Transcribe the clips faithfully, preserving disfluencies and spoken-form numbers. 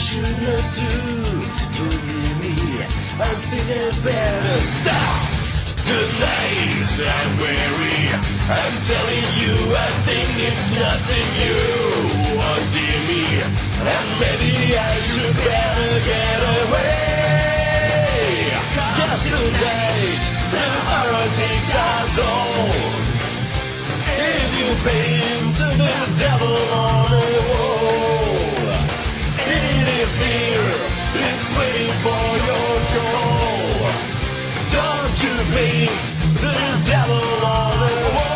should not do. Believe me, I think I better stop. Tonight I'm weary. I'm telling you, I think it's nothing you want to me, and maybe I should better get away. Just tonight, the horror takes us all. If you paint the devil on the wall, it is here, it's waiting for your call. Don't you paint the devil on the wall?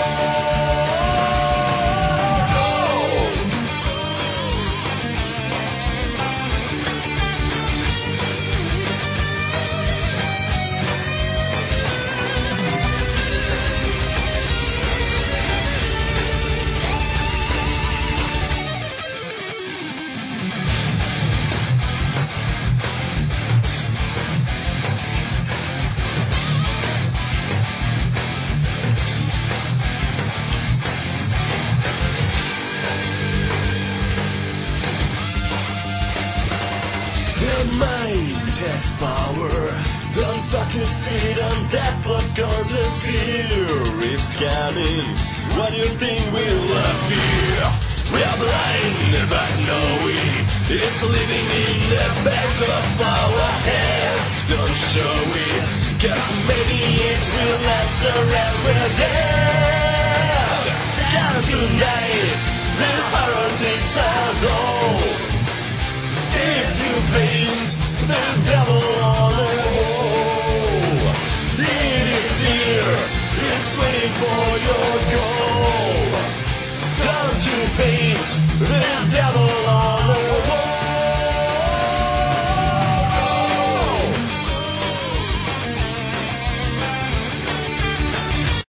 Mind has power. Don't fucking sit on that blood, cause the fear is coming. What do you think we'll appear? We are blind but know it. It's living in the back of our heads. Don't show it, cause maybe it will answer and we're dead. Cause tonight the horror takes us all. If you